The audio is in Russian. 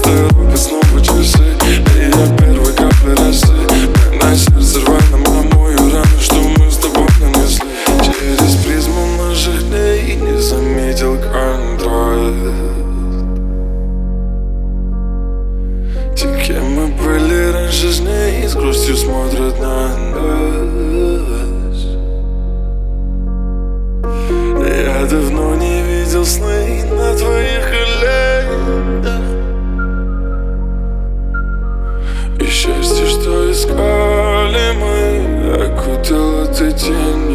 торопят снова часы, и я первой капли росы. На сердце рваном омою рану, что мы с тобой нанесли. Через призму наших дней не заметил контраст. Те, кем мы были раньше с ней, с грустью смотрят на нас. Я давно не видел сны на твоих коленях, и счастье, что искали мы, окутала ты тень.